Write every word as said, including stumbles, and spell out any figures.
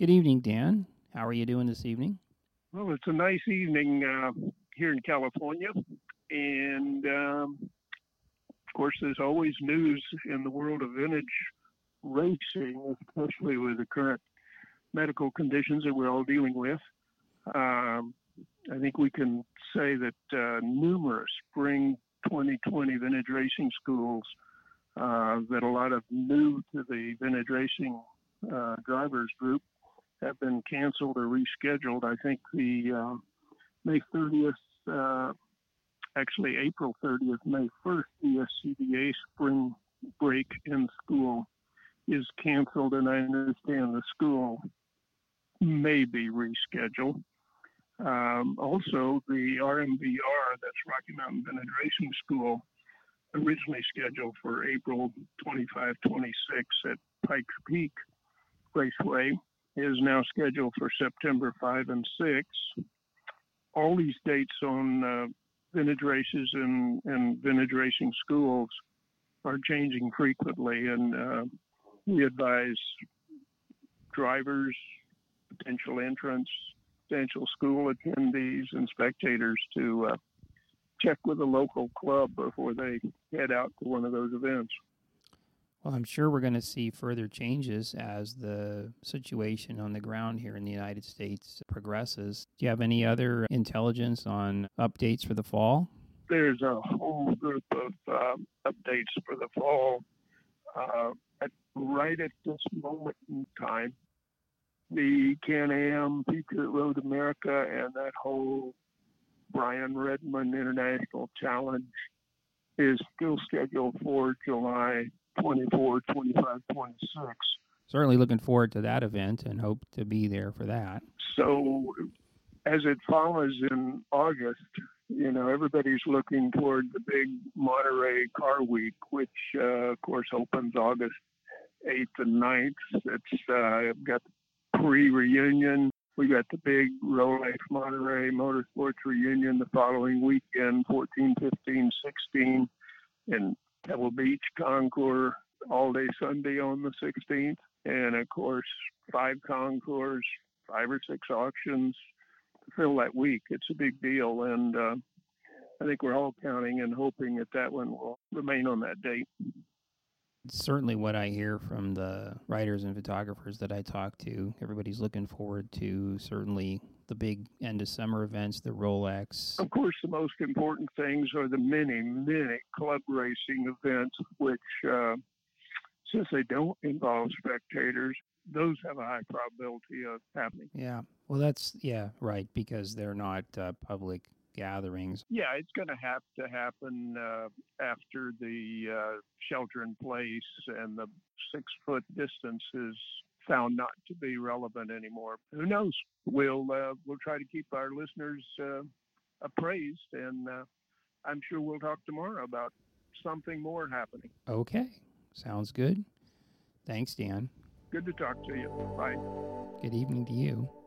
Good evening, Dan. How are you doing this evening? Well, it's a nice evening uh, here in California. And um, of course, there's always news in the world of vintage racing, especially with the current medical conditions that we're all dealing with. Um, I think we can say that uh, numerous spring twenty twenty vintage racing schools uh, that a lot of new to the vintage racing uh, drivers group have been canceled or rescheduled. I think the uh, May thirtieth, uh, actually April thirtieth, May first, the S C D A spring break in school is canceled, and I understand the school may be rescheduled. Um, also, the R M V R, that's Rocky Mountain Vintage Racing School, originally scheduled for April twenty-fifth, twenty-sixth at Pikes Peak Raceway, is now scheduled for September fifth and sixth. All these dates on uh, vintage races and, and vintage racing schools are changing frequently, and uh, we advise drivers, potential entrants, potential school attendees, and spectators to uh, check with a local club before they head out to one of those events. Well, I'm sure we're going to see further changes as the situation on the ground here in the United States progresses. Do you have any other intelligence on updates for the fall? There's a whole group of uh, updates for the fall. Uh, at, right at this moment in time, the Can-Am, Patriot Road America, and that whole Brian Redmond International Challenge is still scheduled for July twenty-fourth, twenty-fifth, twenty-sixth. Certainly looking forward to that event and hope to be there for that. So as it follows in August, you know, everybody's looking toward the big Monterey Car Week, which, uh, of course, opens August eighth and ninth. It's uh, got the pre-reunion. We got the big Rolex Monterey Motorsports reunion the following weekend, fourteen, fifteen, sixteen, and Pebble Beach Concours all day Sunday on the sixteenth. And of course, five concours, five or six auctions to fill that week. It's a big deal. And uh, I think we're all counting and hoping that that one will remain on that date. It's certainly what I hear from the writers and photographers that I talk to. Everybody's looking forward to certainly the big end of summer events, the Rolex. Of course, the most important things are the many, many club racing events, which, uh, since they don't involve spectators, those have a high probability of happening. Yeah, well, that's, yeah, right, because they're not uh, public gatherings. Yeah, it's going to have to happen uh, after the uh, shelter in place and the six-foot distance is found not to be relevant anymore. Who knows? We'll uh, we'll try to keep our listeners uh, appraised, and uh, I'm sure we'll talk tomorrow about something more happening. Okay, sounds good. Thanks, Dan. Good to talk to you. Bye. Good evening to you.